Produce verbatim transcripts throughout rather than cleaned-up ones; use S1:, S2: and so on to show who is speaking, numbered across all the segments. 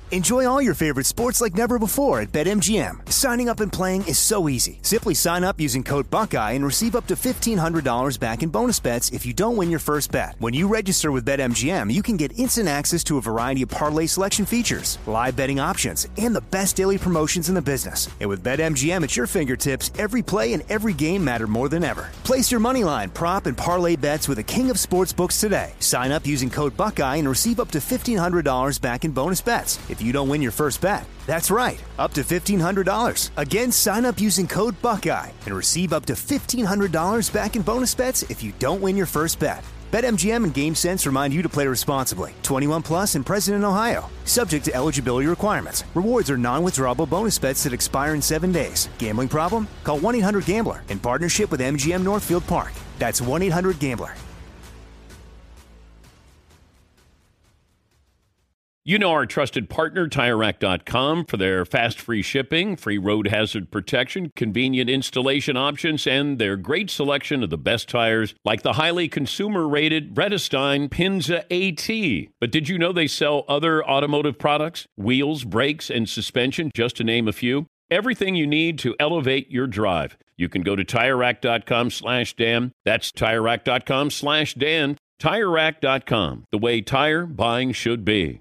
S1: Enjoy all your favorite sports like never before at BetMGM. Signing up and playing is so easy. Simply sign up using code Buckeye and receive up to fifteen hundred dollars back in bonus bets if you don't win your first bet. When you register with BetMGM, you can get instant access to a variety of parlay selection features, live betting options, and the best daily promotions in the business. And with BetMGM at your fingertips, every play and every game matter more than ever. Place your moneyline, prop, and parlay bets with the king of sportsbooks today. Sign up using code Buckeye and receive up to fifteen hundred dollars back in bonus bets if you don't win your first bet. That's right, up to fifteen hundred dollars. Again, sign up using code Buckeye and receive up to fifteen hundred dollars back in bonus bets if you don't win your first bet. BetMGM and GameSense remind you to play responsibly. twenty-one plus and present in Ohio. Subject to eligibility requirements. Rewards are non-withdrawable bonus bets that expire in seven days. Gambling problem? Call one eight hundred gambler in partnership with M G M Northfield Park. That's one eight hundred gambler.
S2: You know our trusted partner, Tire Rack dot com, for their fast, free shipping, free road hazard protection, convenient installation options, and their great selection of the best tires, like the highly consumer-rated Vredestein Pinza AT. But did you know they sell other automotive products? Wheels, brakes, and suspension, just to name a few. Everything you need to elevate your drive. You can go to Tire Rack dot com slash Dan. That's Tire Rack dot com slash Dan. Tire Rack dot com, the way tire buying should be.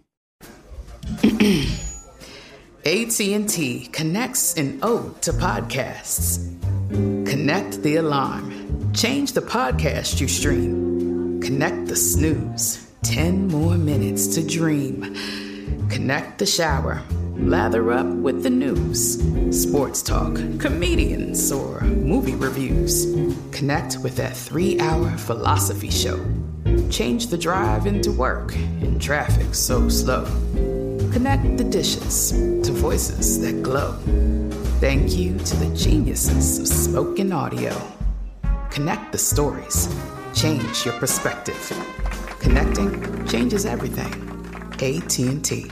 S3: A T and T connects an ode to podcasts. Connect the alarm. Change the podcast you stream. Connect the snooze. Ten more minutes to dream. Connect the shower. Lather up with the news. Sports talk, comedians, or movie reviews. Connect with that three-hour philosophy show. Change the drive into work in traffic so slow. Connect the dishes to voices that glow. Thank you to the geniuses of spoken audio. Connect the stories. Change your perspective. Connecting changes everything. A T and T.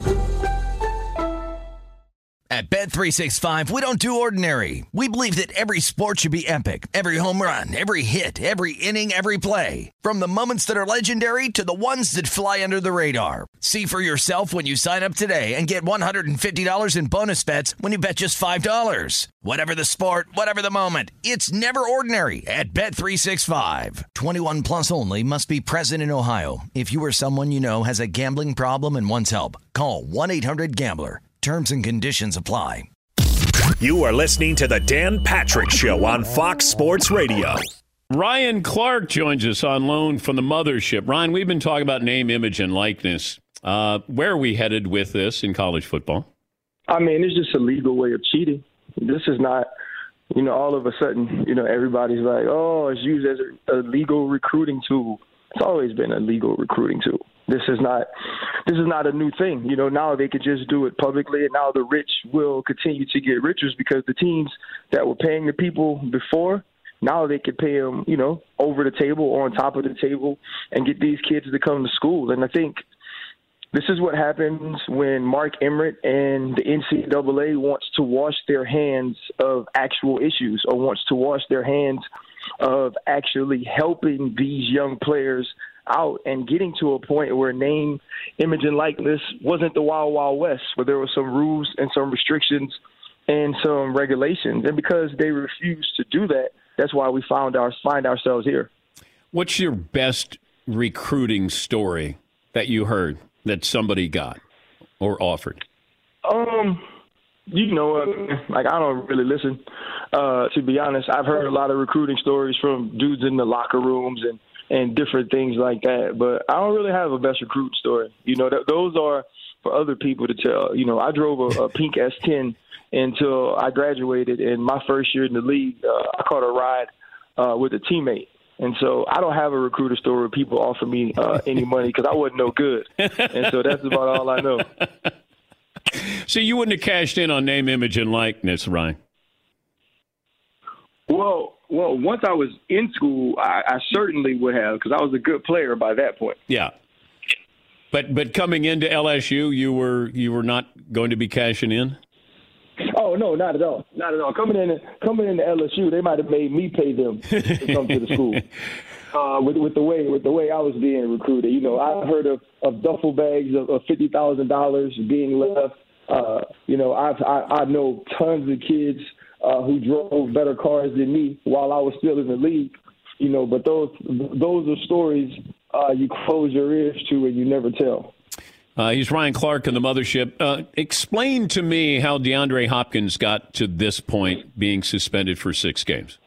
S4: At Bet three sixty-five, we don't do ordinary. We believe that every sport should be epic. Every home run, every hit, every inning, every play. From the moments that are legendary to the ones that fly under the radar. See for yourself when you sign up today and get one hundred fifty dollars in bonus bets when you bet just five dollars. Whatever the sport, whatever the moment, it's never ordinary at Bet three sixty-five. twenty-one plus only. Must be present in Ohio. If you or someone you know has a gambling problem and wants help, call one eight hundred gambler. Terms and conditions apply.
S5: You are listening to the Dan Patrick Show on Fox Sports Radio.
S2: Ryan Clark joins us on loan from the mothership. Ryan, we've been talking about name, image, and likeness. Uh, where are we headed with this in college football?
S6: I mean, it's just a legal way of cheating. This is not, you know, all of a sudden, you know, everybody's like, oh, it's used as a, a legal recruiting tool. It's always been a legal recruiting tool. This is not this is not a new thing. You know, now they could just do it publicly, and now the rich will continue to get richer because the teams that were paying the people before, now they could pay them, you know, over the table or on top of the table and get these kids to come to school. And I think this is what happens when Mark Emmert and the N C double A wants to wash their hands of actual issues or wants to wash their hands of actually helping these young players out and getting to a point where name, image, and likeness wasn't the wild, wild west, where there were some rules and some restrictions and some regulations. And because they refused to do that, that's why we found our, find ourselves here. What's your best recruiting story that you heard that somebody got or offered? Um, you know, uh, like I don't really listen. Uh, to be honest, I've heard a lot of recruiting stories from dudes in the locker rooms and, and different things like that. But I don't really have a best recruit story. You know, th- those are for other people to tell. You know, I drove a, a pink S ten until I graduated. And my first year in the league, uh, I caught a ride uh, with a teammate. And so I don't have a recruiter story where people offer me uh, any money because I wasn't no good. And so that's about all I know. So you wouldn't have cashed in on name, image, and likeness, Ryan? Well, well, once I was in school, I, I certainly would have because I was a good player by that point. Yeah. But but coming into L S U, you were you were not going to be cashing in? Oh, no, not at all. Not at all. Coming in coming into L S U, they might have made me pay them to come to the school. uh, with with the way with the way I was being recruited. You know, I heard of, of duffel bags of, of fifty thousand dollars being left. Uh, you know, I've, I I know tons of kids uh, who drove better cars than me while I was still in the league. You know, but those those are stories uh, you close your ears to and you never tell.
S2: Uh, he's Ryan Clark in the Mothership. Uh, explain to me how DeAndre Hopkins got to this point, being suspended for six games.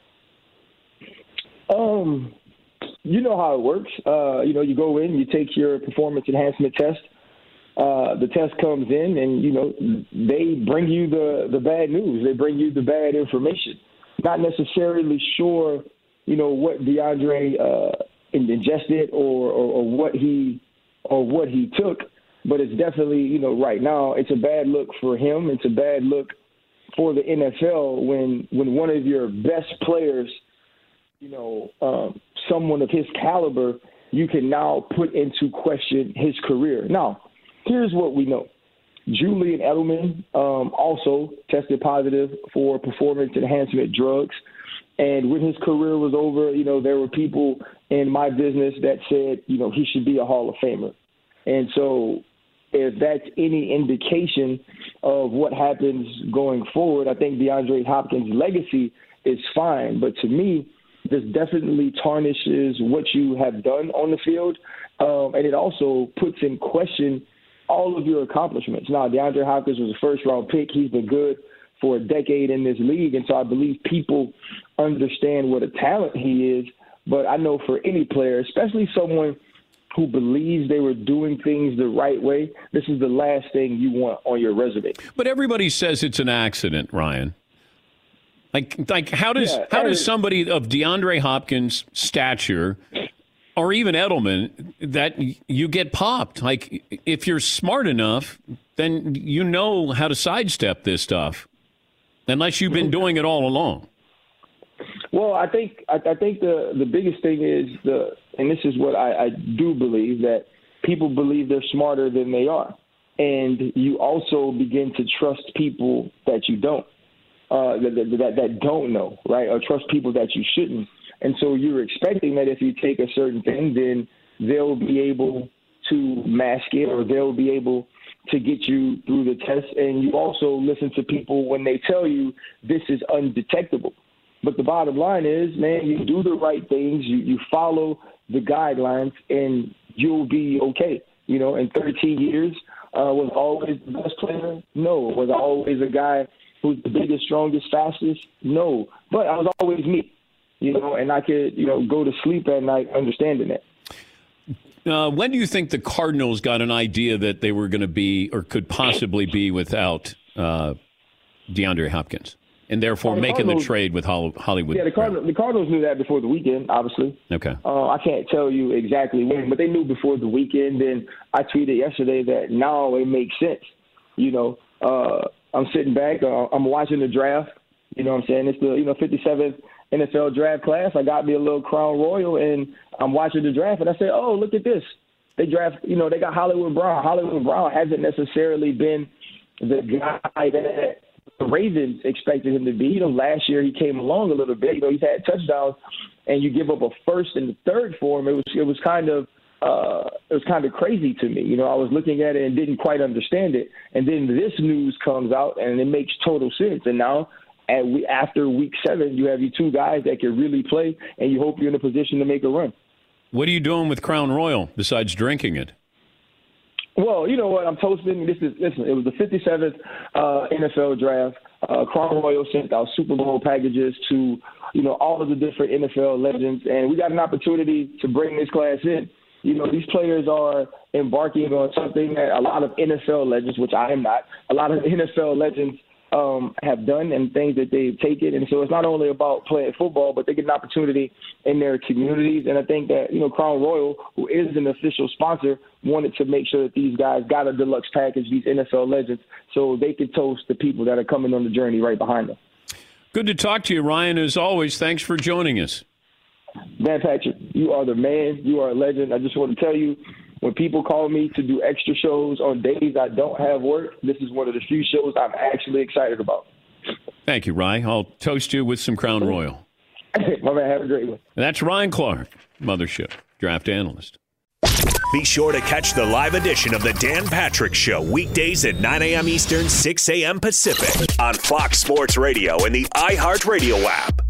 S6: Um, you know how it works. Uh, you know, you go in, you take your performance enhancement test. Uh, the test comes in, and you know they bring you the the bad news. They bring you the bad information. Not necessarily sure, you know, what DeAndre uh, ingested or, or, or what he or what he took. But it's definitely, you know, right now it's a bad look for him. It's a bad look for the N F L when when one of your best players, you know, um, someone of his caliber, you can now put into question his career. Now, here's what we know. Julian Edelman um, also tested positive for performance enhancement drugs. And when his career was over, you know, there were people in my business that said, you know, he should be a Hall of Famer. And so if that's any indication of what happens going forward, I think DeAndre Hopkins' legacy is fine. But to me, this definitely tarnishes what you have done on the field. Um, and it also puts in question all of your accomplishments. Now, DeAndre Hopkins was a first-round pick. He's been good for a decade in this league. And so I believe people understand what a talent he is. But I know for any player, especially someone who believes they were doing things the right way, this is the last thing you want on your resume.
S2: But everybody says it's an accident, Ryan. Like, like how does yeah, how does somebody of DeAndre Hopkins' stature, or even Edelman, that you get popped? Like, if you're smart enough, then you know how to sidestep this stuff, unless you've been doing it all along.
S6: Well, I think I, I think the, the biggest thing is the, and this is what I, I do believe, that people believe they're smarter than they are, and you also begin to trust people that you don't, uh, that, that that don't know, right, or trust people that you shouldn't, and so you're expecting that if you take a certain thing, then they'll be able to mask it, or they'll be able to get you through the test, and you also listen to people when they tell you this is undetectable. But the bottom line is, man, you do the right things, you, you follow the guidelines, and you'll be okay. You know, in thirteen years, uh, was I always the best player? No. Was I always a guy who's the biggest, strongest, fastest? No. But I was always me, you know, and I could, you know, go to sleep at night understanding that.
S2: Uh, when do you think the Cardinals got an idea that they were going to be or could possibly be without uh, DeAndre Hopkins? And therefore the making the trade with Hollywood.
S6: Yeah, the Cardinals, the Cardinals knew that before the weekend, obviously.
S2: Okay.
S6: Uh, I can't tell you exactly when, but they knew before the weekend. Then I tweeted yesterday that now it makes sense. You know, uh, I'm sitting back. Uh, I'm watching the draft. You know what I'm saying? It's the, you know, fifty-seventh N F L draft class. I got me a little Crown Royal, and I'm watching the draft, and I say, oh, look at this. They draft, you know, they got Hollywood Brown. Hollywood Brown hasn't necessarily been the guy that the Ravens expected him to be. You know, last year he came along a little bit. You know, he's had touchdowns, and you give up a first and a third for him. It was it was kind of uh, it was kind of crazy to me. You know, I was looking at it and didn't quite understand it. And then this news comes out, and it makes total sense. And now, at we, after week seven, you have your two guys that can really play, and you hope you're in a position to make a run.
S2: What are you doing with Crown Royal besides drinking it?
S6: Well, you know what? I'm toasting. This is listen. It was the fifty-seventh uh, N F L draft. Uh, Crown Royal sent out Super Bowl packages to, you know, all of the different N F L legends, and we got an opportunity to bring this class in. You know, these players are embarking on something that a lot of N F L legends, which I am not, a lot of N F L legends um, have done and things that they've taken. And so it's not only about playing football, but they get an opportunity in their communities. And I think that, you know, Crown Royal, who is an official sponsor, wanted to make sure that these guys got a deluxe package, these N F L legends, so they could toast the people that are coming on the journey right behind them.
S2: Good to talk to you, Ryan, as always. Thanks for joining us.
S6: Dan Patrick, you are the man. You are a legend. I just want to tell you, when people call me to do extra shows on days I don't have work, this is one of the few shows I'm actually excited about.
S2: Thank you, Ryan. I'll toast you with some Crown Royal.
S6: My man, have a great one.
S2: And that's Ryan Clark, Mothership draft analyst.
S5: Be sure to catch the live edition of the Dan Patrick Show weekdays at nine a.m. Eastern, six a.m. Pacific on Fox Sports Radio and the iHeartRadio app.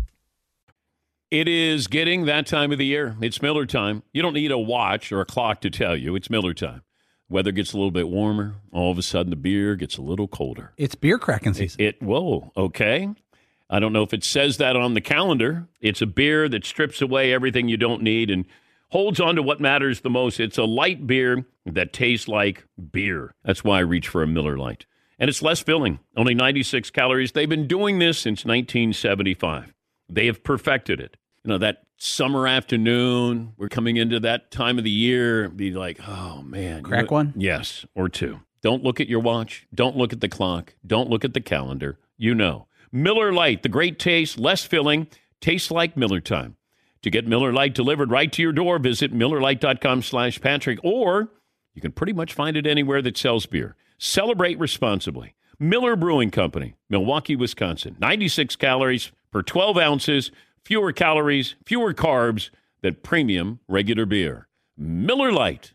S2: It is getting that time of the year. It's Miller time. You don't need a watch or a clock to tell you. It's Miller time. Weather gets a little bit warmer. All of a sudden, the beer gets a little colder.
S7: It's beer cracking season.
S2: It, it whoa, okay. I don't know if it says that on the calendar. It's a beer that strips away everything you don't need and holds on to what matters the most. It's a light beer that tastes like beer. That's why I reach for a Miller Lite. And it's less filling, only ninety-six calories. They've been doing this since nineteen seventy-five. They have perfected it. You know, that summer afternoon, we're coming into that time of the year, be like, oh, man.
S7: Crack
S2: you know,
S7: one?
S2: Yes, or two. Don't look at your watch. Don't look at the clock. Don't look at the calendar. You know. Miller Lite, the great taste, less filling, tastes like Miller time. To get Miller Lite delivered right to your door, visit MillerLite.com slash Patrick, or you can pretty much find it anywhere that sells beer. Celebrate responsibly. Miller Brewing Company, Milwaukee, Wisconsin. ninety-six calories per twelve ounces, fewer calories, fewer carbs than premium regular beer. Miller Lite.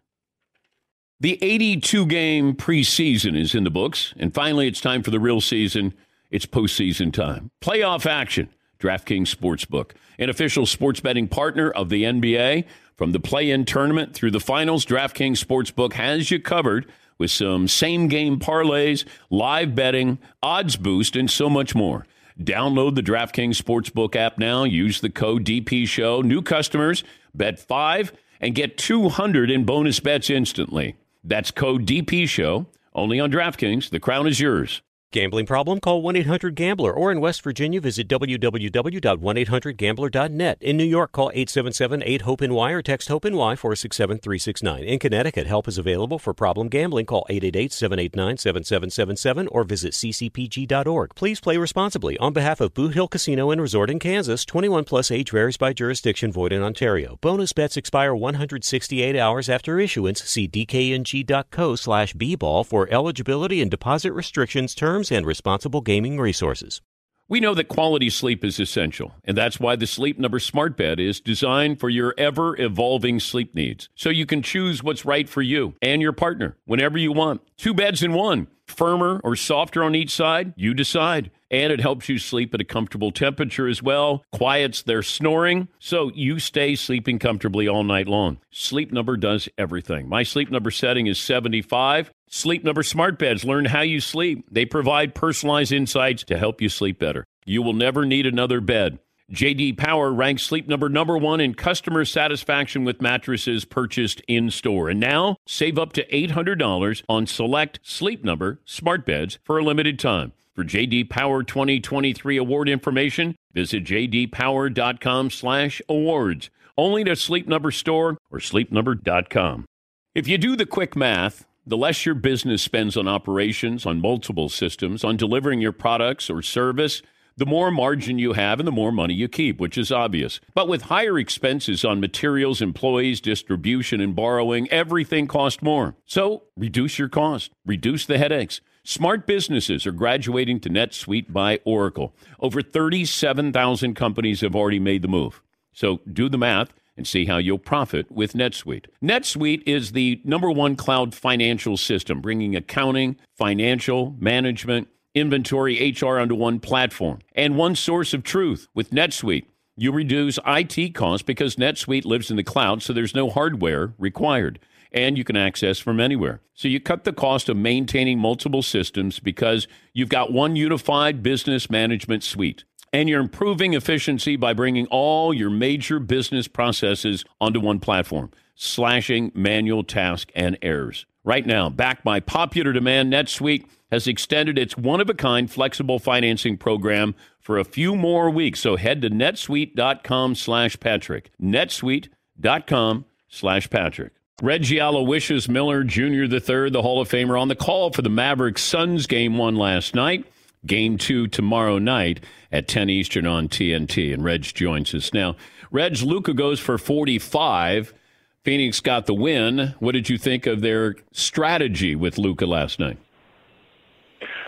S2: The eighty-two game preseason is in the books, and finally it's time for the real season. It's postseason time. Playoff action. DraftKings Sportsbook, an official sports betting partner of the N B A. From the play-in tournament through the finals, DraftKings Sportsbook has you covered with some same-game parlays, live betting, odds boost, and so much more. Download the DraftKings Sportsbook app now. Use the code D P Show. New customers, bet five and get two hundred in bonus bets instantly. That's code D P Show, only on DraftKings. The crown is yours.
S8: Gambling problem? Call one eight hundred gambler, or in West Virginia, visit w w w dot one eight hundred gambler dot net. In New York, call eight seven seven eight hope N Y or text HOPE-NY four six seven three six nine. In Connecticut, help is available for problem gambling. Call eight eight eight seven eight nine seven seven seven seven or visit c c p g dot org. Please play responsibly. On behalf of Boot Hill Casino and Resort in Kansas, twenty-one plus age varies by jurisdiction, void in Ontario. Bonus bets expire one hundred sixty-eight hours after issuance. See d k n g dot co slash b ball for eligibility and deposit restrictions, terms, and responsible gaming resources.
S2: We know that quality sleep is essential, and that's why the Sleep Number Smart Bed is designed for your ever-evolving sleep needs, so you can choose what's right for you and your partner whenever you want. Two beds in one, firmer or softer on each side, you decide. And it helps you sleep at a comfortable temperature as well, quiets their snoring, so you stay sleeping comfortably all night long. Sleep Number does everything. My Sleep Number setting is seventy-five. Sleep Number Smart Beds learn how you sleep. They provide personalized insights to help you sleep better. You will never need another bed. J D Power ranks Sleep Number number one in customer satisfaction with mattresses purchased in-store. And now, save up to eight hundred dollars on select Sleep Number Smart Beds for a limited time. For J D Power twenty twenty-three award information, visit j d power dot com slash awards. Only to Sleep Number store or sleep number dot com. If you do the quick math, the less your business spends on operations, on multiple systems, on delivering your products or service, the more margin you have and the more money you keep, which is obvious. But with higher expenses on materials, employees, distribution, and borrowing, everything costs more. So reduce your cost, reduce the headaches. Smart businesses are graduating to NetSuite by Oracle. Over thirty-seven thousand companies have already made the move. So do the math and see how you'll profit with NetSuite. NetSuite is the number one cloud financial system, bringing accounting, financial, management, inventory, H R onto one platform and one source of truth. With NetSuite, you reduce I T costs because NetSuite lives in the cloud, so there's no hardware required. And you can access from anywhere. So you cut the cost of maintaining multiple systems because you've got one unified business management suite. And you're improving efficiency by bringing all your major business processes onto one platform, slashing manual tasks and errors. Right now, backed by popular demand, NetSuite has extended its one-of-a-kind flexible financing program for a few more weeks. So head to netsuite.com slash Patrick. netsuite.com slash Patrick. Red Giallo wishes Miller Junior the third, the Hall of Famer, on the call for the Mavericks-Suns game one last night. Game two tomorrow night at ten Eastern on T N T. And Reg joins us now. Reg, Luka goes for forty-five. Phoenix got the win. What did you think of their strategy with Luka last night?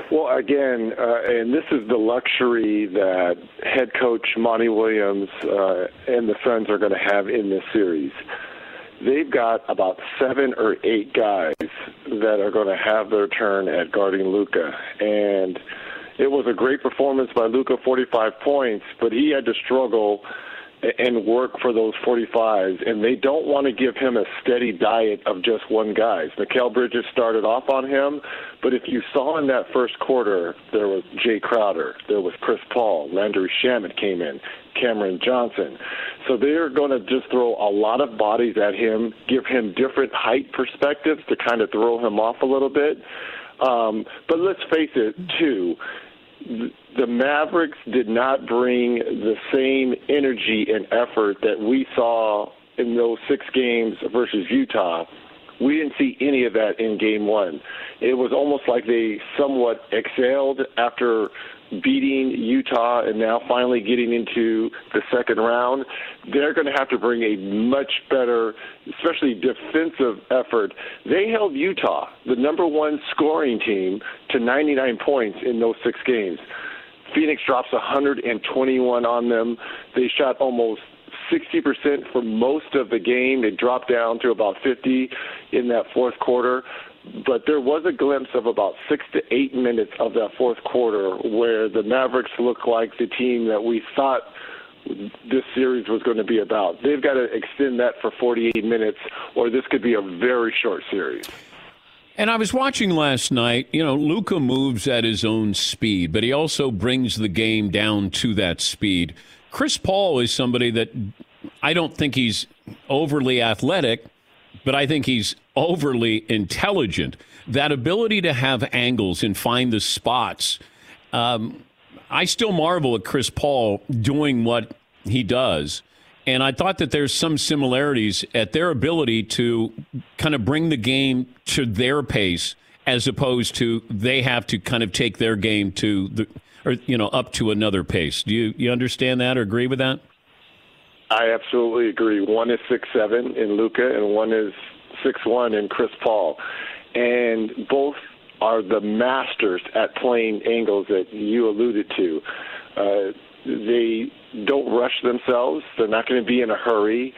S7: Well, again, uh, and this is the luxury that head coach Monty Williams uh, and the Suns are going to have in this series. They've got about seven or eight guys that are going to have their turn at guarding Luka. And it was a great performance by Luka, forty-five points, but he had to struggle and work for those forty-fives, and they don't want to give him a steady diet of just one guy. Mikal Bridges started off on him, but if you saw in that first quarter, there was Jay Crowder, there was Chris Paul, Landry Shamet came in, Cameron Johnson. So they're going to just throw a lot of bodies at him, give him different height perspectives to kind of throw him off a little bit. Um, but let's face it, too, the Mavericks did not bring the same energy and effort that we saw in those six games versus Utah. We didn't see any of that in game one. It was almost like they somewhat exhaled after beating Utah and now finally getting into the second round. They're going to have to bring a much better, especially defensive effort. They held Utah, the number one scoring team, to ninety-nine points in those six games. Phoenix drops one hundred twenty-one on them. They shot almost sixty percent for most of the game. They dropped down to about fifty in that fourth quarter. But there was a glimpse of about six to eight minutes of that fourth quarter where the Mavericks looked like the team that we thought this series was going to be about. They've got to extend that for forty-eight minutes, or this could be a very short series.
S2: And I was watching last night, you know, Luka moves at his own speed, but he also brings the game down to that speed. Chris Paul is somebody that I don't think he's overly athletic, but I think he's overly intelligent. That ability to have angles and find the spots. Um, I still marvel at Chris Paul doing what he does. And I thought that there's some similarities at their ability to kind of bring the game to their pace as opposed to they have to kind of take their game to the, or, you know, up to another pace. Do you, you understand that or agree with that?
S7: I absolutely agree. One is six seven in Luka, and one is six one in Chris Paul. And both are the masters at playing angles that you alluded to. Uh, they don't rush themselves. They're not going to be in a hurry.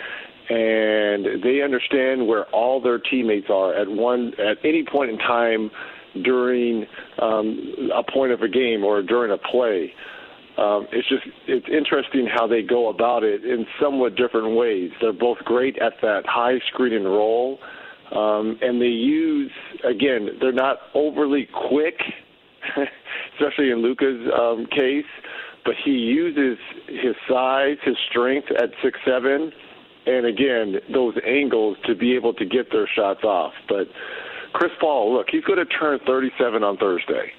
S7: And they understand where all their teammates are at one at any point in time during um, a point of a game or during a play. Um, it's just it's interesting how they go about it in somewhat different ways. They're both great at that high screen and roll, um, and they use, again, they're not overly quick, especially in Luka's um, case, but he uses his size, his strength at six seven, and, again, those angles to be able to get their shots off. But Chris Paul, look, he's going to turn thirty-seven on Thursday,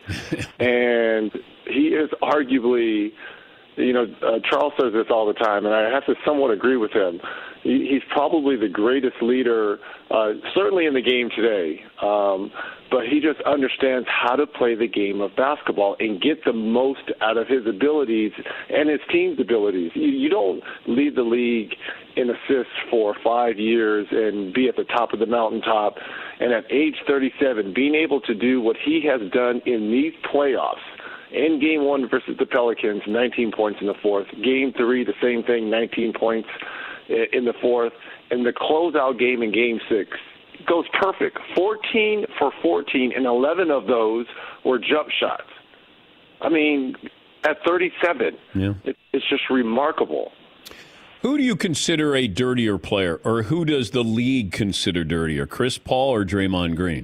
S7: and he is arguably, you know, uh, Charles says this all the time, and I have to somewhat agree with him. He, he's probably the greatest leader, uh, certainly in the game today, um, but he just understands how to play the game of basketball and get the most out of his abilities and his team's abilities. You, you don't lead the league in assists for five years and be at the top of the mountaintop, and at age thirty-seven, being able to do what he has done in these playoffs. In game one versus the Pelicans, nineteen points in the fourth. Game three, the same thing, nineteen points in the fourth. And the closeout game in game six goes perfect. fourteen for fourteen, and eleven of those were jump shots. I mean, at thirty-seven,
S2: yeah.
S7: it, it's just remarkable.
S2: Who do you consider a dirtier player, or who does the league consider dirtier, Chris Paul or Draymond Green?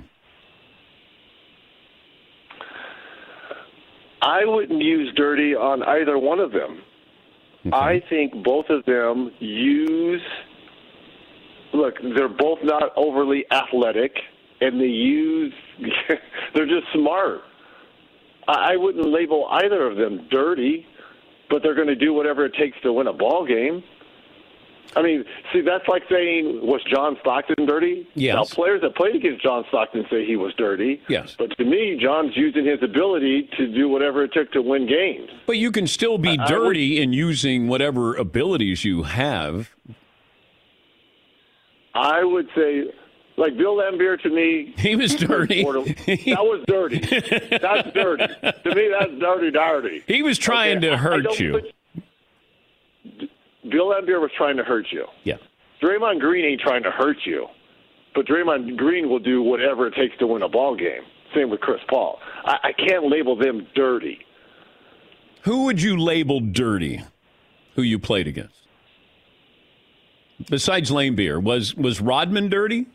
S7: I wouldn't use dirty on either one of them. Okay. I think both of them use – look, they're both not overly athletic, and they use – they're just smart. I wouldn't label either of them dirty, but they're going to do whatever it takes to win a ball game. I mean, see, that's like saying, was John Stockton dirty?
S2: Yes.
S7: Now, players that played against John Stockton say he was dirty.
S2: Yes.
S7: But to me, John's using his ability to do whatever it took to win games.
S2: But you can still be
S7: I,
S2: dirty
S7: I would,
S2: in using whatever abilities you have.
S7: I would say Like Bill Laimbeer, to me,
S2: he was dirty.
S7: That was dirty. That's dirty. To me, that's dirty, dirty.
S2: He was trying okay, to hurt you.
S7: Put, Bill Laimbeer was trying to hurt you.
S2: Yeah.
S7: Draymond Green ain't trying to hurt you, but Draymond Green will do whatever it takes to win a ball game. Same with Chris Paul. I, I can't label them dirty.
S2: Who would you label dirty? Who you played against? Besides Laimbeer, was was Rodman dirty?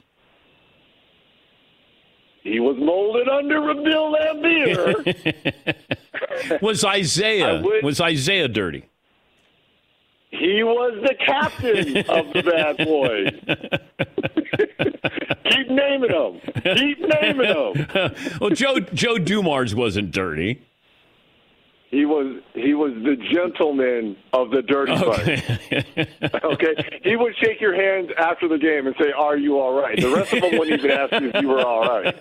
S7: He was molded under a Bill Laimbeer.
S2: was Isaiah would, was Isaiah dirty?
S7: He was the captain of the Bad Boys. Keep naming them. Keep naming them.
S2: Well, Joe Joe Dumars wasn't dirty.
S7: He was he was the gentleman of the dirty
S2: okay.
S7: bunch. Okay, he would shake your hand after the game and say, "Are you all right?" The rest of them wouldn't even ask you if you were all right.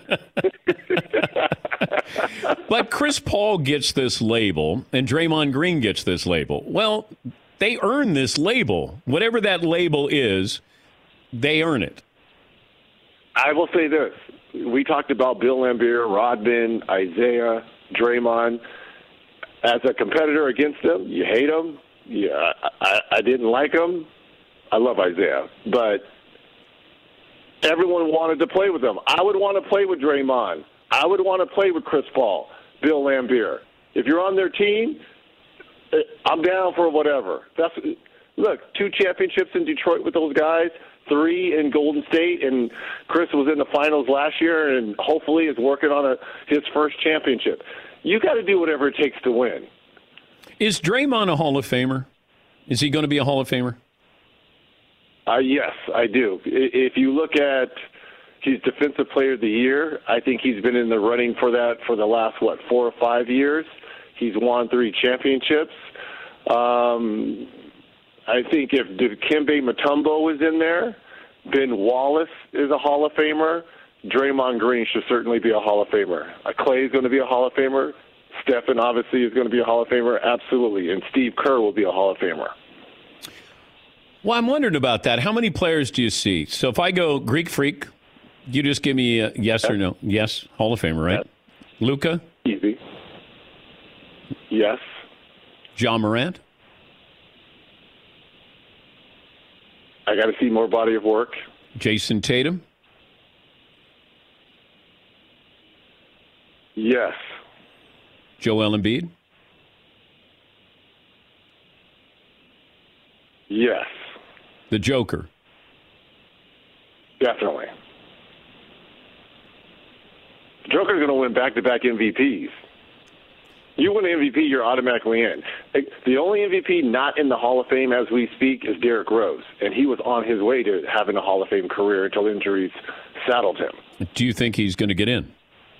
S2: But Chris Paul gets this label, and Draymond Green gets this label. Well, they earn this label. Whatever that label is, they earn it.
S7: I will say this: we talked about Bill Laimbeer, Rodman, Isaiah, Draymond. As a competitor against them, you hate them. Yeah, I, I didn't like them. I love Isaiah, but everyone wanted to play with them. I would want to play with Draymond. I would want to play with Chris Paul, Bill Laimbeer. If you're on their team, I'm down for whatever. That's look, two championships in Detroit with those guys, three in Golden State, and Chris was in the finals last year, and hopefully is working on a, his first championship. You got to do whatever it takes to win.
S2: Is Draymond a Hall of Famer? Is he going to be a Hall of Famer?
S7: Uh, yes, I do. If you look at his Defensive Player of the Year, I think he's been in the running for that for the last, what, four or five years. He's won three championships. Um, I think if Dikembe Mutombo is in there, Ben Wallace is a Hall of Famer. Draymond Green should certainly be a Hall of Famer. Uh, Clay is going to be a Hall of Famer. Stephen, obviously, is going to be a Hall of Famer. Absolutely. And Steve Kerr will be a Hall of Famer.
S2: Well, I'm wondering about that. How many players do you see? So if I go Greek Freak, you just give me a yes or no. Yes, Hall of Famer, right? Yes. Luka?
S7: Easy. Yes.
S2: Ja Morant?
S7: I got to see more body of work.
S2: Jason Tatum?
S7: Yes.
S2: Joel Embiid?
S7: Yes.
S2: The Joker?
S7: Definitely. The Joker's going to win back-to-back M V Ps. You win an M V P, you're automatically in. The only M V P not in the Hall of Fame as we speak is Derrick Rose, and he was on his way to having a Hall of Fame career until injuries saddled him.
S2: Do you think he's going to get in?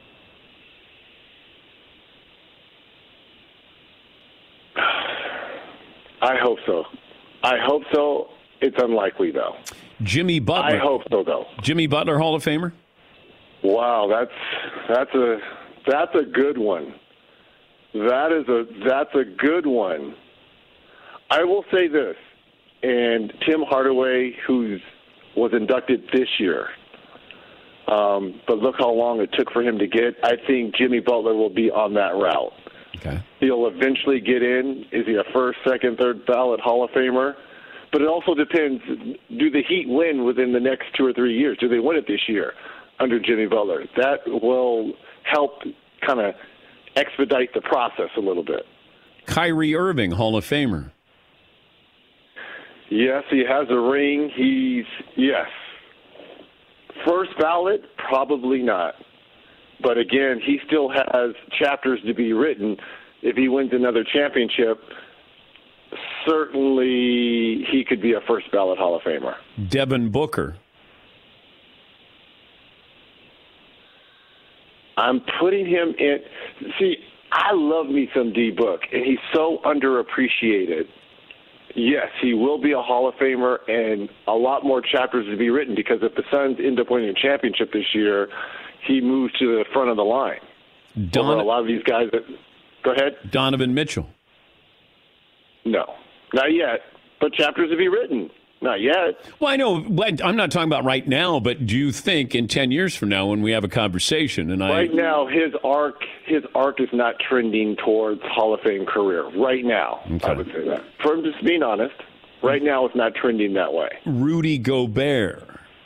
S7: I hope so. I hope so. It's unlikely, though.
S2: Jimmy Butler.
S7: I hope so, though.
S2: Jimmy Butler, Hall of Famer?
S7: Wow, that's that's a that's a good one. That is a that's a good one. I will say this, and Tim Hardaway, who was inducted this year, um, but look how long it took for him to get. I think Jimmy Butler will be on that route.
S2: Okay.
S7: He'll eventually get in. Is he a first, second, third ballot Hall of Famer? But it also depends. Do the Heat win within the next two or three years? Do they win it this year under Jimmy Butler? That will help kind of expedite the process a little bit.
S2: Kyrie Irving, Hall of Famer.
S7: Yes, he has a ring. He's, yes. First ballot, probably not. But again, he still has chapters to be written. If he wins another championship, certainly he could be a first ballot Hall of Famer.
S2: Devin Booker.
S7: I'm putting him in. See, I love me some D Book, and he's so underappreciated. Yes, he will be a Hall of Famer, and a lot more chapters to be written, because if the Suns end up winning a championship this year, he moves to the front of the line.
S2: Don-
S7: Over a lot of these guys that go ahead.
S2: Donovan Mitchell.
S7: No, not yet, but chapters to be written. Not yet.
S2: Well, I know. But I'm not talking about right now, but do you think in ten years from now when we have a conversation and I...
S7: Right now, his arc his arc is not trending towards Hall of Fame career. Right now,
S2: Okay.
S7: I would say that. For just being honest, right now it's not trending that way.
S2: Rudy Gobert.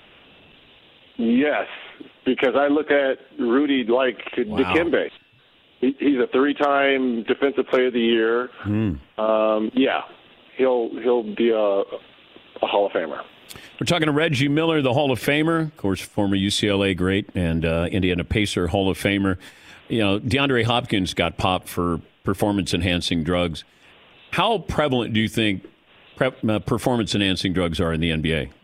S7: Yes, because I look at Rudy like
S2: Wow.
S7: Dikembe. He, he's a three-time Defensive Player of the Year.
S2: Mm.
S7: Um, yeah, he'll he'll be a, a Hall of Famer.
S2: We're talking to Reggie Miller, the Hall of Famer, of course, former U C L A great and uh, Indiana Pacer Hall of Famer. You know, DeAndre Hopkins got popped for performance-enhancing drugs. How prevalent do you think pre- uh, performance-enhancing drugs are in the N B A?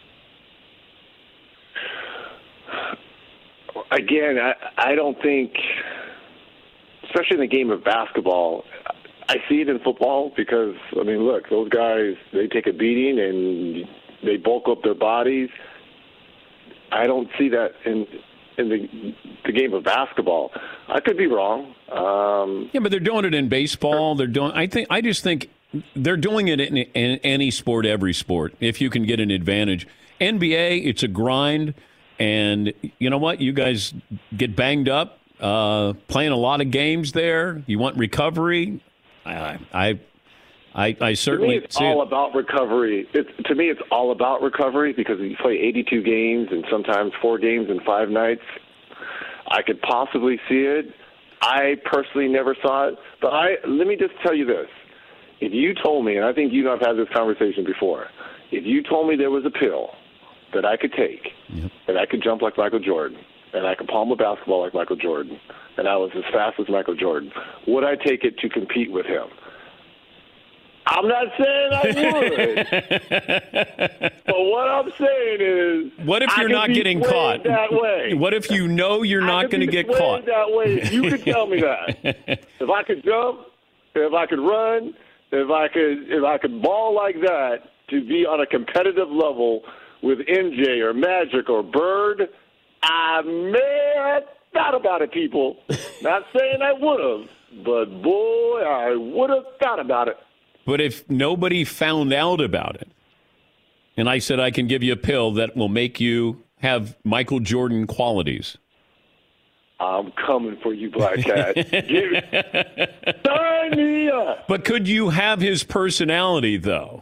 S7: Again, I, I don't think, especially in the game of basketball, I see it in football because, I mean, look, those guys, they take a beating and they bulk up their bodies. I don't see that in in the the game of basketball. I could be wrong. Um,
S2: Yeah, but they're doing it in baseball. They're doing. I think. I just think they're doing it in, in any sport, every sport. If you can get an advantage, N B A, it's a grind, and you know what? You guys get banged up uh, playing a lot of games there. You want recovery. I, I, I, I certainly
S7: to me, it's
S2: see
S7: all
S2: it.
S7: about recovery. It's, to me, it's all about recovery because you play eighty-two games and sometimes four games in five nights. I could possibly see it. I personally never saw it, but I let me just tell you this: if you told me, and I think you and I've had this conversation before, if you told me there was a pill that I could take,
S2: Yep.
S7: and I could jump like Michael Jordan, and I could palm a basketball like Michael Jordan, and I was as fast as Michael Jordan, would I take it to compete with him? I'm not saying I would. But what I'm saying is,
S2: What if
S7: I
S2: you're
S7: could
S2: not
S7: be
S2: getting
S7: swayed
S2: caught?
S7: that way?
S2: What if you know you're
S7: I
S2: not
S7: could
S2: going to
S7: be
S2: get
S7: swayed
S2: caught?
S7: that way. You could tell me that. If I could jump, if I could run, if I could, if I could ball like that to be on a competitive level with M J or Magic or Bird, I may have thought about it, people. Not saying I would have, but boy, I would have thought about it.
S2: But if nobody found out about it, and I said I can give you a pill that will make you have Michael Jordan qualities.
S7: I'm coming for you, Black Cat. Give it. Sign me up.
S2: But could you have his personality, though?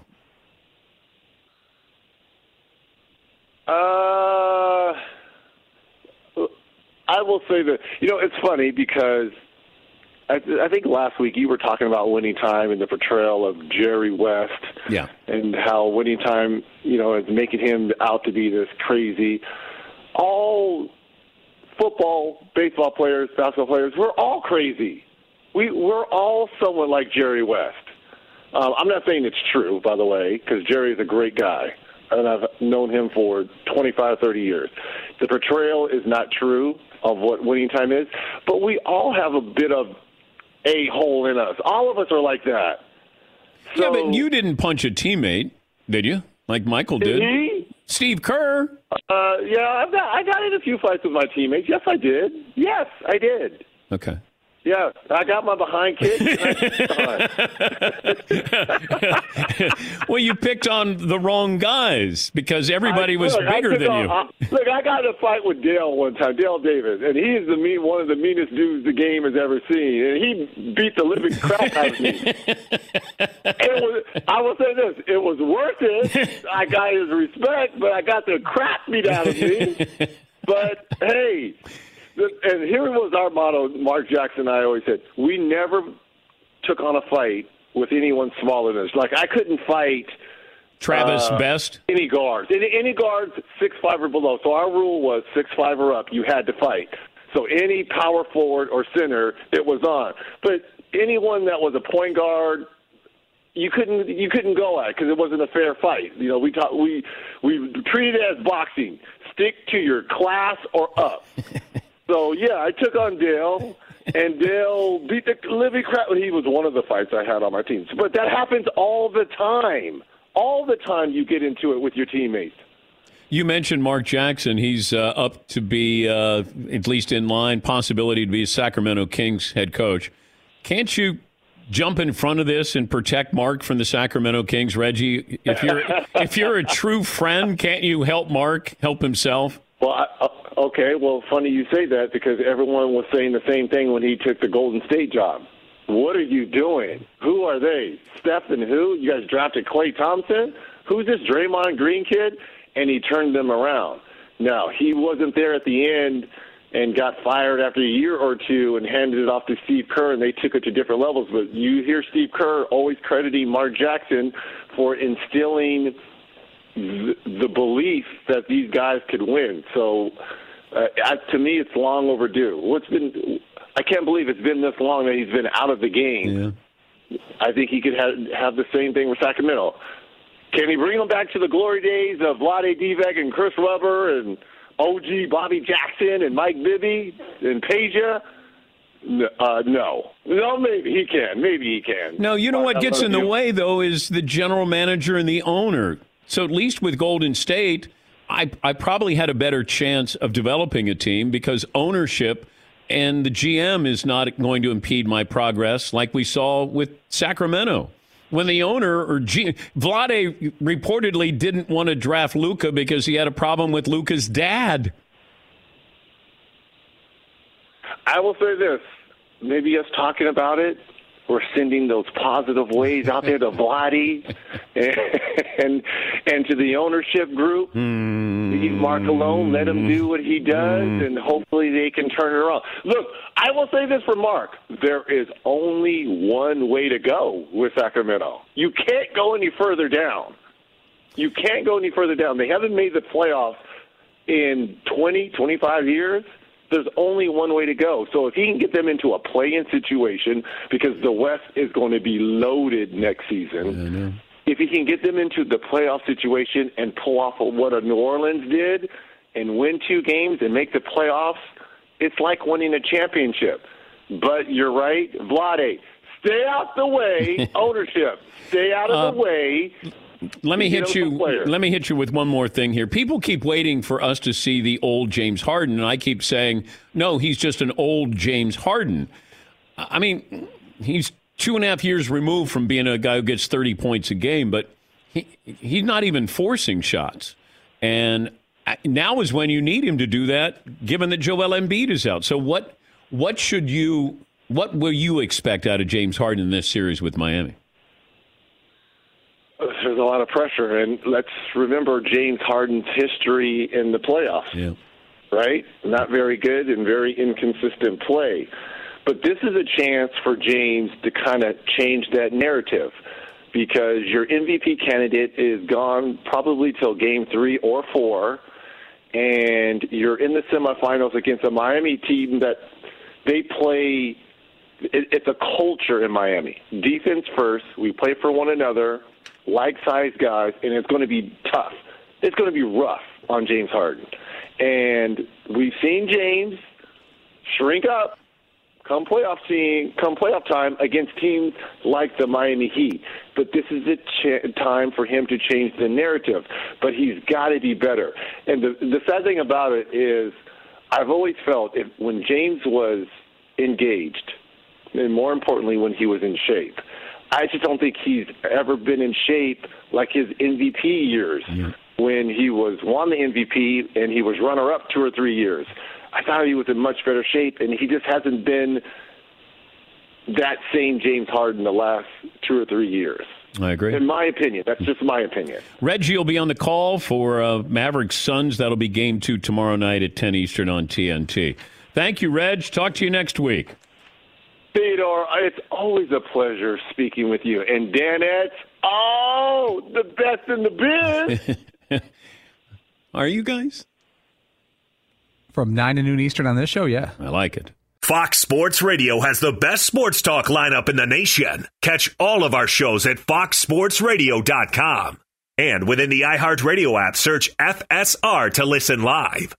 S7: Uh, I will say that, you know, it's funny because I, I think last week you were talking about Winning Time and the portrayal of Jerry West.
S2: Yeah.
S7: And how Winning Time, you know, is making him out to be this crazy. All football, baseball players, basketball players, we're all crazy. We, we're all someone like Jerry West. Um, I'm not saying it's true, by the way, because Jerry's a great guy, and I've known him for twenty-five, thirty years. The portrayal is not true of what Winning Time is, but we all have a bit of a-hole in us. All of us are like that. So,
S2: yeah, but you didn't punch a teammate, did you? Like Michael did.
S7: Did he?
S2: Steve Kerr.
S7: Uh, yeah, I've got, I got in a few fights with my teammates. Yes, I did. Yes, I did.
S2: Okay.
S7: Yeah, I got my behind kicked.
S2: Well, you picked on the wrong guys because everybody
S7: I,
S2: was
S7: look,
S2: bigger than
S7: on,
S2: you.
S7: I, look, I got in a fight with Dale one time, Dale Davis, and he is the mean, one of the meanest dudes the game has ever seen, and he beat the living crap out of me. It was, I will say this, it was worth it. I got his respect, but I got the crap beat out of me. But, hey... And here was our motto, Mark Jackson and I always said, we never took on a fight with anyone smaller than us. Like, I couldn't fight
S2: Travis
S7: uh,
S2: Best?
S7: Any guards. Any, any guards six five or below. So our rule was six five or up, you had to fight. So any power forward or center, it was on. But anyone that was a point guard, you couldn't you couldn't go at because it wasn't a fair fight. You know, we taught, we we treated it as boxing. Stick to your class or up. So, yeah, I took on Dale, and Dale beat the living crap. He was one of the fights I had on my team. But that happens all the time. All the time you get into it with your teammates.
S2: You mentioned Mark Jackson. He's uh, up to be, uh, at least in line, possibility to be a Sacramento Kings head coach. Can't you jump in front of this and protect Mark from the Sacramento Kings, Reggie? If you're if you're a true friend, can't you help Mark help himself?
S7: Well, I, okay. Well, funny you say that because everyone was saying the same thing when he took the Golden State job. What are you doing? Who are they? Steph and who? You guys drafted Klay Thompson? Who's this Draymond Green kid? And he turned them around. Now, he wasn't there at the end and got fired after a year or two and handed it off to Steve Kerr, and they took it to different levels. But you hear Steve Kerr always crediting Mark Jackson for instilling the, the belief that these guys could win. So, uh, to me, it's long overdue. What's been? I can't believe it's been this long that he's been out of the game. Yeah. I think he could have, have the same thing with Sacramento. Can he bring them back to the glory days of Vlade Divac and Chris Webber and O G Bobby Jackson and Mike Bibby and Peja? Uh, no. No, maybe he can. Maybe he can.
S2: No, you know what gets in the way, though, is the general manager and the owner. So at least with Golden State, I, I probably had a better chance of developing a team because ownership and the G M is not going to impede my progress like we saw with Sacramento. When the owner or G, Vlade reportedly didn't want to draft Luka because he had a problem with Luka's dad.
S7: I will say this. Maybe us talking about it, we're sending those positive waves out there to Vlade and, and and to the ownership group. Mm. Leave Mark alone. Let him do what he does, mm. and hopefully they can turn it around. Look, I will say this for Mark. There is only one way to go with Sacramento. You can't go any further down. You can't go any further down. They haven't made the playoffs in twenty, twenty-five years. There's only one way to go. So if he can get them into a play-in situation, because the West is going to be loaded next season, if he can get them into the playoff situation and pull off what a New Orleans did and win two games and make the playoffs, it's like winning a championship. But you're right, Vlade, stay out the way. Ownership, stay out of uh, the way.
S2: Let me hit you. Let me hit you with one more thing here. People keep waiting for us to see the old James Harden, and I keep saying, no, he's just an old James Harden. I mean, he's two and a half years removed from being a guy who gets thirty points a game, but he, he's not even forcing shots. And now is when you need him to do that, given that Joel Embiid is out. So what? What should you? What will you expect out of James Harden in this series with Miami?
S7: There's a lot of pressure, and let's remember James Harden's history in the playoffs,
S2: yeah.
S7: right? Not very good and very inconsistent play. But this is a chance for James to kind of change that narrative because your M V P candidate is gone probably till game three or four, and you're in the semifinals against a Miami team that they play – it's a culture in Miami. Defense first, we play for one another – like-sized guys, and it's going to be tough. It's going to be rough on James Harden. And we've seen James shrink up come playoff scene, come playoff time against teams like the Miami Heat. But this is a ch- time for him to change the narrative. But he's got to be better. And the, the sad thing about it is I've always felt if when James was engaged, and more importantly when he was in shape, I just don't think he's ever been in shape like his M V P years yeah. when he was won the M V P and he was runner-up two or three years. I thought he was in much better shape, and he just hasn't been that same James Harden the last two or three years.
S2: I agree.
S7: In my opinion. That's just my opinion.
S2: Reggie will be on the call for uh, Mavericks Suns. That'll be game two tomorrow night at ten Eastern on T N T. Thank you, Reg. Talk to you next week.
S7: Theodore, it's always a pleasure speaking with you. And Danette, oh, the best in the biz.
S2: Are you guys?
S9: From nine to noon Eastern on this show, yeah.
S2: I like it.
S5: Fox Sports Radio has the best sports talk lineup in the nation. Catch all of our shows at fox sports radio dot com. And within the iHeartRadio app, search F S R to listen live.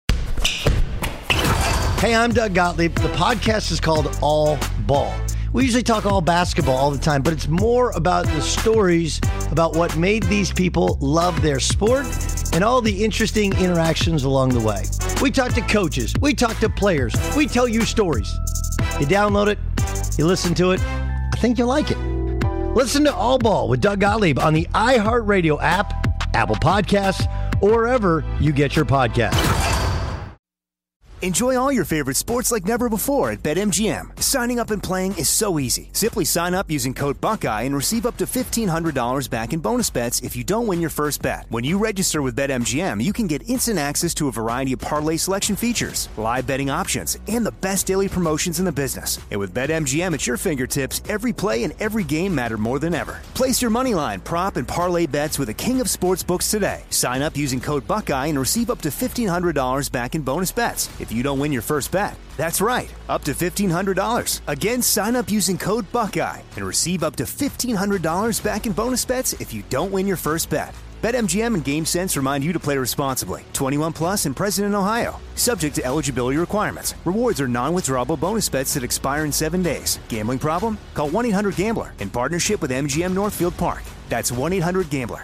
S10: Hey, I'm Doug Gottlieb. The podcast is called All Ball. We usually talk all basketball all the time, but it's more about the stories about what made these people love their sport and all the interesting interactions along the way. We talk to coaches. We talk to players. We tell you stories. You download it. You listen to it. I think think you'll like it. Listen to All Ball with Doug Gottlieb on the iHeartRadio app, Apple Podcasts, or wherever you get your podcasts.
S1: Enjoy all your favorite sports like never before at BetMGM. Signing up and playing is so easy. Simply sign up using code Buckeye and receive up to fifteen hundred dollars back in bonus bets if you don't win your first bet. When you register with BetMGM, you can get instant access to a variety of parlay selection features, live betting options, and the best daily promotions in the business. And with BetMGM at your fingertips, every play and every game matter more than ever. Place your moneyline, prop, and parlay bets with the king of sportsbooks today. Sign up using code Buckeye and receive up to fifteen hundred dollars back in bonus bets if you don't win your first bet. That's right, up to fifteen hundred dollars. Again, sign up using code Buckeye and receive up to fifteen hundred dollars back in bonus bets if you don't win your first bet. BetMGM and GameSense remind you to play responsibly. twenty-one plus and present in Ohio. Subject to eligibility requirements. Rewards are non-withdrawable bonus bets that expire in seven days. Gambling problem? Call one eight hundred gambler in partnership with M G M Northfield Park. That's one eight hundred gambler.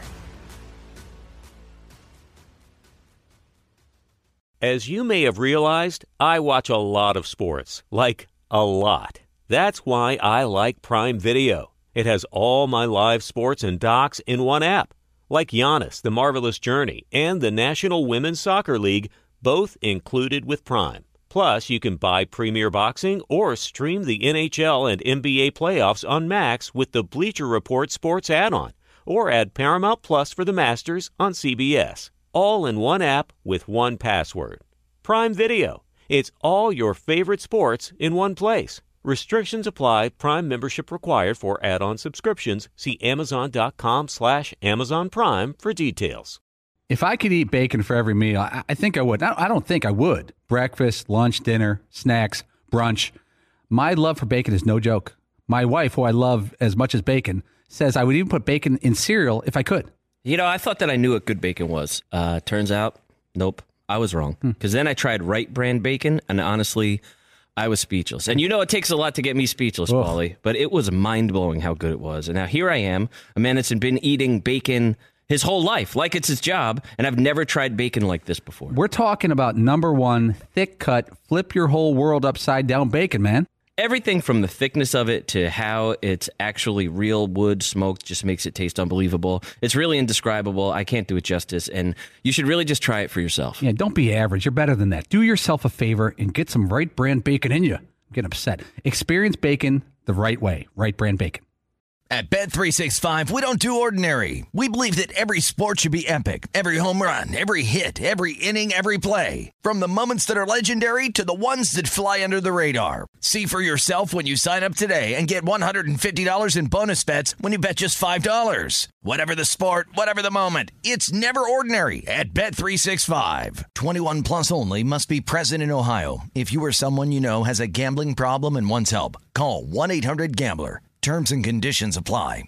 S8: As you may have realized, I watch a lot of sports. Like, a lot. That's why I like Prime Video. It has all my live sports and docs in one app. Like Giannis, The Marvelous Journey, and the National Women's Soccer League, both included with Prime. Plus, you can buy Premier Boxing or stream the N H L and N B A playoffs on Max with the Bleacher Report Sports add-on. Or add Paramount Plus for the Masters on C B S. All in one app with one password. Prime Video. It's all your favorite sports in one place. Restrictions apply. Prime membership required for add-on subscriptions. See Amazon.com slash Amazon Prime for details.
S9: If I could eat bacon for every meal, I, I think I would. I don't think I would. Breakfast, lunch, dinner, snacks, brunch. My love for bacon is no joke. My wife, who I love as much as bacon, says I would even put bacon in cereal if I could.
S11: You know, I thought that I knew what good bacon was. Uh, turns out, nope, I was wrong. Because hmm. then I tried Right Brand bacon, and honestly, I was speechless. And you know, it takes a lot to get me speechless, oh. Paulie, but it was mind-blowing how good it was. And now here I am, a man that's been eating bacon his whole life, like it's his job, and I've never tried bacon like this before.
S9: We're talking about number one, thick-cut, flip your whole world upside-down bacon, man.
S11: Everything from the thickness of it to how it's actually real wood smoked just makes it taste unbelievable. It's really indescribable. I can't do it justice, and you should really just try it for yourself.
S9: Yeah, don't be average. You're better than that. Do yourself a favor and get some Right Brand bacon in you. I'm getting upset. Experience bacon the right way. Right Brand bacon.
S4: At Bet three sixty-five, we don't do ordinary. We believe that every sport should be epic. Every home run, every hit, every inning, every play. From the moments that are legendary to the ones that fly under the radar. See for yourself when you sign up today and get one hundred fifty dollars in bonus bets when you bet just five dollars. Whatever the sport, whatever the moment, it's never ordinary at Bet three sixty-five. twenty-one plus only. Must be present in Ohio. If you or someone you know has a gambling problem and wants help, call one eight hundred gambler. Terms and conditions apply.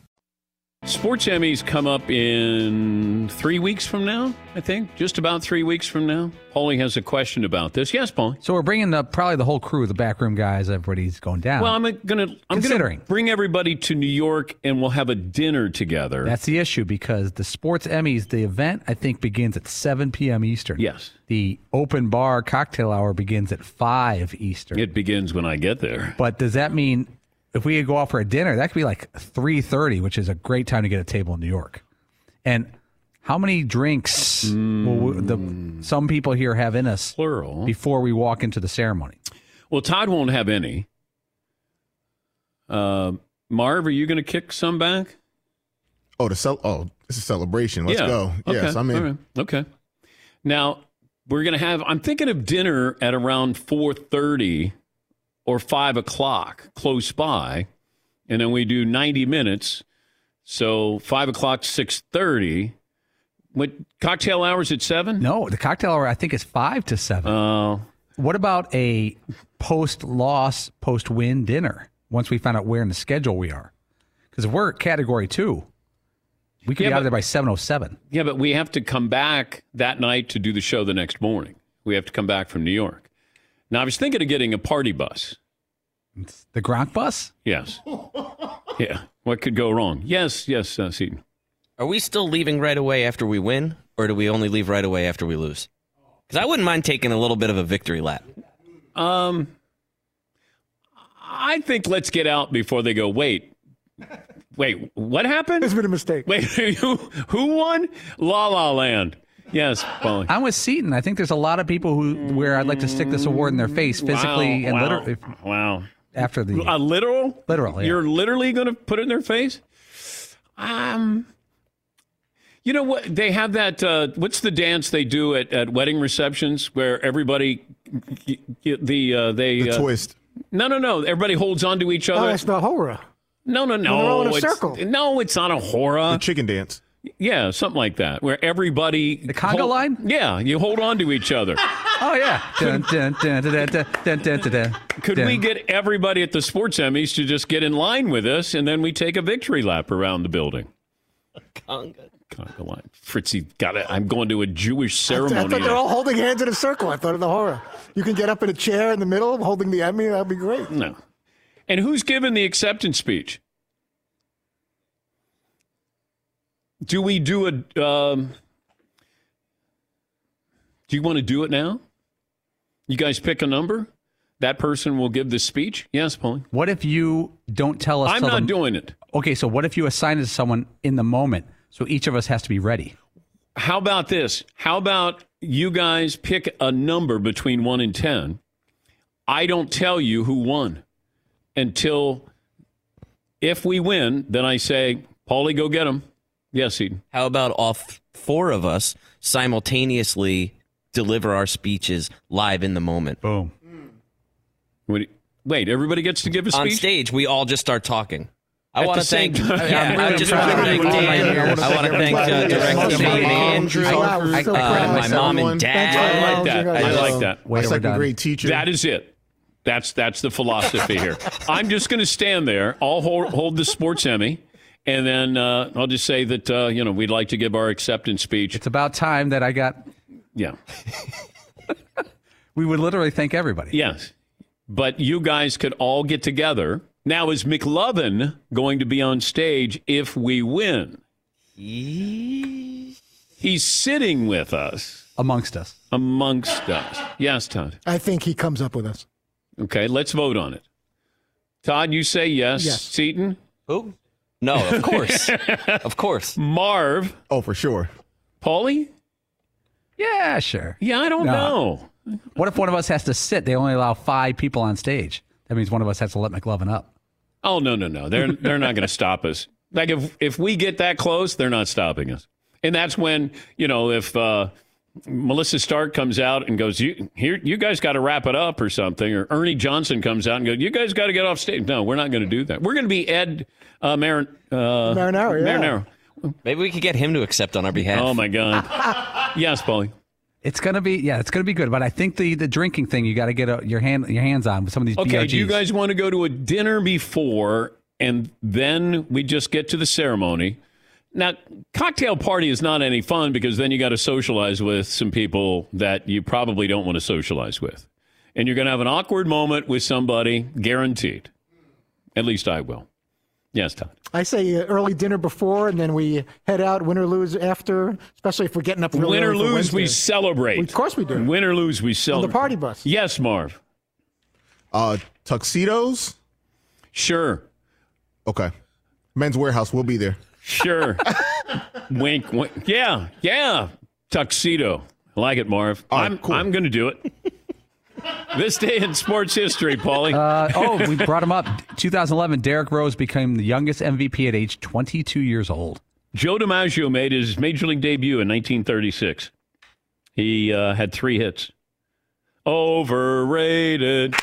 S2: Sports Emmys come up in three weeks from now, I think. Just about three weeks from now. Paulie has a question about this. Yes, Paul.
S9: So we're bringing up probably the whole crew, the backroom guys, everybody's going down.
S2: Well, I'm going to I'm going to bring everybody to New York, and we'll have a dinner together.
S9: That's the issue, because the Sports Emmys, the event, I think, begins at seven p.m. Eastern.
S2: Yes.
S9: The open bar cocktail hour begins at five Eastern.
S2: It begins when I get there.
S9: But does that mean if we go out for a dinner, that could be like three thirty, which is a great time to get a table in New York? And how many drinks mm. will we, the, some people here have in us
S2: Plural.
S9: before we walk into the ceremony?
S2: Well, Todd won't have any. Uh, Marv, are you going to kick some back?
S12: Oh, the cel- oh, it's a celebration. Let's
S2: yeah.
S12: go.
S2: Okay.
S12: Yes, I'm in.
S2: All right. Okay. Now, we're going to have, I'm thinking of dinner at around four thirty or five o'clock close by, and then we do ninety minutes. So five o'clock to six thirty. What, cocktail hours at seven?
S9: No, the cocktail hour I think is five to seven.
S2: Oh. Uh,
S9: what about a post-loss, post-win dinner once we find out where in the schedule we are? Because if we're at category two, we could
S2: yeah,
S9: be out
S2: but,
S9: of there by seven oh seven.
S2: Yeah, but we have to come back that night to do the show the next morning. We have to come back from New York. Now, I was thinking of getting a party bus.
S9: It's the Gronk bus?
S2: Yes. Yeah. What could go wrong? Yes, yes, uh, Seton.
S11: Are we still leaving right away after we win, or do we only leave right away after we lose? Because I wouldn't mind taking a little bit of a victory lap.
S2: Um, I think let's get out before they go, wait, Wait, what happened?
S13: There's been a mistake.
S2: Wait, who, who won? La La Land. Yes, Paulie.
S9: I'm with Seton. I think there's a lot of people who where I'd like to stick this award in their face physically
S2: wow,
S9: and
S2: wow,
S9: literally.
S2: Wow.
S9: After the
S2: a literal,
S9: literal, yeah.
S2: You're literally going to put it in their face. Um, you know what? They have that. Uh, what's the dance they do at, at wedding receptions where everybody the uh, they
S12: the
S2: uh,
S12: twist.
S2: No, no, no. Everybody holds on to each other.
S13: Oh, it's the hora.
S2: No, no, no.
S13: They're all in a
S2: it's,
S13: circle.
S2: No, it's not a hora.
S12: The chicken dance.
S2: Yeah, something like that, where everybody...
S9: The conga
S2: hold,
S9: line?
S2: Yeah, you hold on to each other.
S9: Oh, yeah. Dun, dun, dun, dun, dun, dun, dun, dun, dun.
S2: Could we get everybody at the sports Emmys to just get in line with us, and then we take a victory lap around the building?
S11: Conga.
S2: Conga line. Fritzy, got it. I'm going to a Jewish ceremony.
S13: I, th- I thought they're all holding hands in a circle. I thought of the horror. You can get up in a chair in the middle holding the Emmy. That'd be great.
S2: No. And who's giving the acceptance speech? Do we do a... Um, do you want to do it now? You guys pick a number? That person will give the speech? Yes, Paulie.
S9: What if you don't tell us?
S2: I'm
S9: till
S2: not
S9: the,
S2: doing it.
S9: Okay, so what if you assign it to someone in the moment? So each of us has to be ready.
S2: How about this? How about you guys pick a number between one and ten? I don't tell you who won until if we win, then I say, Paulie, go get him. Yes, Eden.
S11: How about all four of us simultaneously deliver our speeches live in the moment?
S9: Boom.
S2: Wait, wait everybody gets to give a speech?
S11: On stage, we all just start talking. I
S2: At
S11: want
S2: the
S11: to thank.
S2: same time.
S11: Yeah, I just want to thank Dan. I want to thank uh, Director Amy, uh, my mom and dad.
S2: I like that. I like that.
S12: My second grade teacher.
S2: That is it. That's that's the philosophy here. I'm just going to stand there. I'll hold, hold the sports Emmy. And then uh, I'll just say that, uh, you know, we'd like to give our acceptance speech.
S9: It's about time that I got...
S2: Yeah.
S9: We would literally thank everybody.
S2: Yes. But you guys could all get together. Now, is McLovin going to be on stage if we win? He... He's sitting with us.
S9: Amongst us.
S2: Amongst us. Yes, Todd.
S13: I think he comes up with us.
S2: Okay, let's vote on it. Todd, you say yes.
S13: Yes.
S2: Seton?
S11: Who? No, of course. Of course.
S2: Marv?
S12: Oh, for sure.
S2: Paulie?
S9: Yeah, sure.
S2: Yeah, I don't
S9: No.
S2: know.
S9: What if one of us has to sit? They only allow five people on stage. That means one of us has to let McLovin up.
S2: Oh, no, no, no. They're they're not going to stop us. Like, if, if we get that close, they're not stopping us. And that's when, you know, if uh, Melissa Stark comes out and goes, you here, you guys got to wrap it up or something, or Ernie Johnson comes out and goes, you guys got to get off stage. No, we're not going to do that. We're going to be Ed uh, Marin, uh,
S13: Marinaro, yeah.
S2: Marinaro.
S11: Maybe we could get him to accept on our behalf.
S2: Oh, my God. Yes, Paulie.
S9: It's gonna be yeah, it's gonna be good. But I think the, the drinking thing you got to get a, your hand your hands on with some of these.
S2: Okay,
S9: B R Gs.
S2: do you guys want to go to a dinner before and then we just get to the ceremony? Now, cocktail party is not any fun because then you got to socialize with some people that you probably don't want to socialize with, and you're going to have an awkward moment with somebody, guaranteed. At least I will. Yes, Todd.
S13: I say uh, early dinner before, and then we head out, win or lose after, especially if we're getting up really
S2: Win or
S13: early for
S2: lose,
S13: Wednesday.
S2: we celebrate.
S13: Of course we do.
S2: Win or lose, we celebrate.
S13: On the party bus.
S2: Yes, Marv.
S12: Uh, tuxedos?
S2: Sure.
S12: Okay. Men's Warehouse, we'll be there.
S2: Sure. wink, wink. Yeah, yeah. Tuxedo. I like it, Marv.
S12: All right,
S2: I'm,
S12: cool.
S2: I'm going to do it. This day in sports history, Paulie.
S9: Uh, oh, we brought him up. twenty eleven, Derrick Rose became the youngest M V P at age twenty-two years old.
S2: Joe DiMaggio made his major league debut in nineteen thirty-six. He uh, had three hits. Overrated.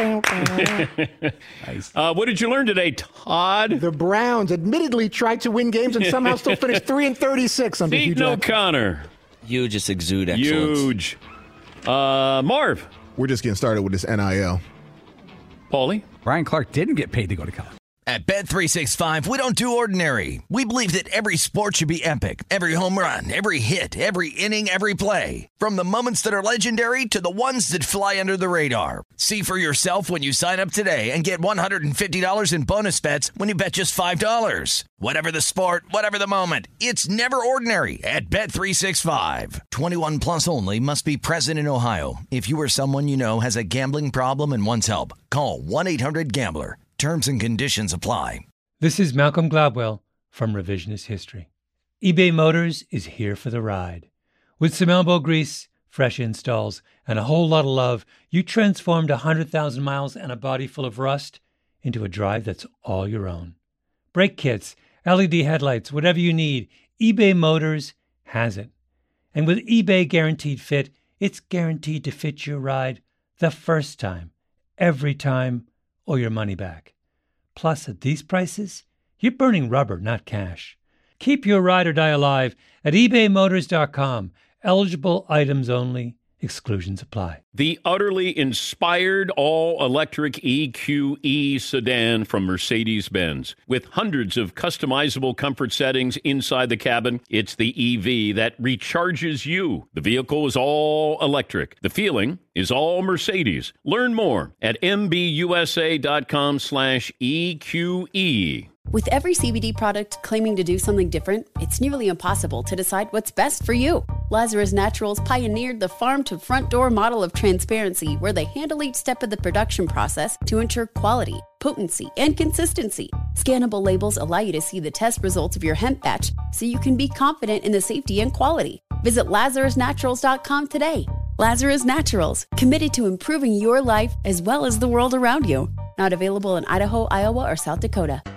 S9: Nice.
S2: uh, what did you learn today, Todd?
S13: The Browns admittedly tried to win games and somehow still finished three and thirty-six under Hugh
S2: Seton
S13: Jackson.
S2: O'Connor.
S11: You just exude excellence.
S2: Huge. Uh, Marv.
S12: We're just getting started with this N I L.
S2: Paulie.
S9: Ryan Clark didn't get paid to go to college.
S4: At Bet three sixty-five, we don't do ordinary. We believe that every sport should be epic. Every home run, every hit, every inning, every play. From the moments that are legendary to the ones that fly under the radar. See for yourself when you sign up today and get one hundred fifty dollars in bonus bets when you bet just five dollars. Whatever the sport, whatever the moment, it's never ordinary at Bet three sixty-five. twenty-one plus only. Must be present in Ohio. If you or someone you know has a gambling problem and wants help, call one eight hundred gambler. Terms and conditions apply.
S14: This is Malcolm Gladwell from Revisionist History. eBay Motors is here for the ride. With some elbow grease, fresh installs, and a whole lot of love, you transformed one hundred thousand miles and a body full of rust into a drive that's all your own. Brake kits, L E D headlights, whatever you need, eBay Motors has it. And with eBay Guaranteed Fit, it's guaranteed to fit your ride the first time, every time, or your money back. Plus, at these prices, you're burning rubber, not cash. Keep your ride or die alive at ebay motors dot com. Eligible items only. Exclusions apply.
S2: The utterly inspired all-electric E Q E sedan from Mercedes-Benz. With hundreds of customizable comfort settings inside the cabin, it's the E V that recharges you. The vehicle is all electric. The feeling is all Mercedes. Learn more at m b u s a dot com slash E Q E.
S15: With every C B D product claiming to do something different, it's nearly impossible to decide what's best for you. Lazarus Naturals pioneered the farm-to-front-door model of transparency, where they handle each step of the production process to ensure quality, potency, and consistency. Scannable labels allow you to see the test results of your hemp batch, so you can be confident in the safety and quality. Visit lazarus naturals dot com today. Lazarus Naturals, committed to improving your life as well as the world around you. Not available in Idaho, Iowa, or South Dakota.